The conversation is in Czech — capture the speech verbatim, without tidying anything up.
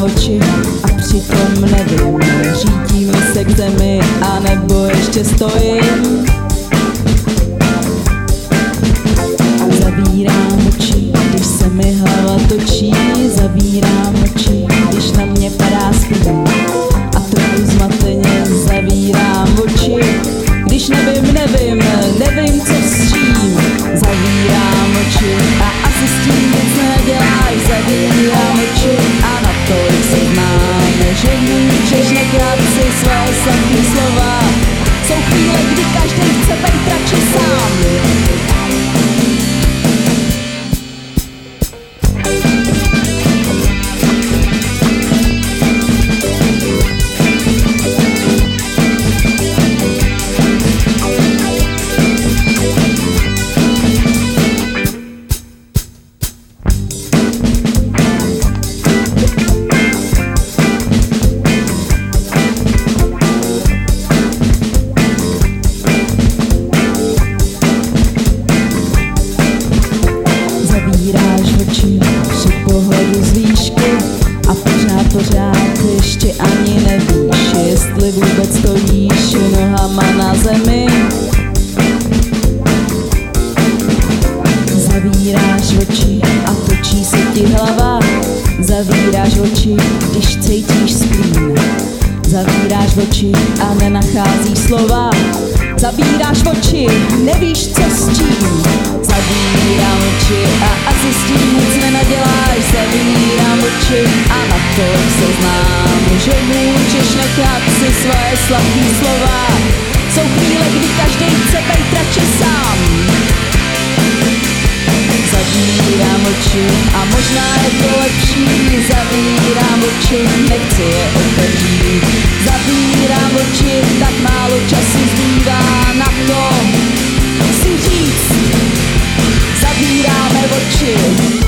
oči a přitom nevím, řítím se k zemi a nebo ještě stojím. Zavírám oči, když se mi hlava točí, zavírám oči, když na mě padá stín a trochu zmateně zavírám oči, když nevím, nevím, nevím co s čím. Zavírám oči a asi s tím nic neděláš, zavírám oči a na to se znám, že můžeš nechat si své sladké slova. Jsou chvíle, kdy každý chce být radši sám. Zavíráš oči při pohledu z výšky a pořád, pořád ještě ani nevíš, jestli vůbec stojíš nohama na zemi. Zavíráš oči a točí se ti hlava. Zavíráš oči, když cítíš splín. Zavíráš oči a nenacházíš slova. Zavíráš oči, nevíš co s čím. Zavírám oči a asi s tím nic nenaděláš. Zavírám oči a na to se znám, že můžeš nechat si své sladké slova. Jsou chvíle, kdy každý chce být radši sám. Zavírám oči a možná je to lepší. Zavírám oči, nechci je otevřít. Zavírám oči, tak málo času zbývá na to si říct. Zavíráme oči.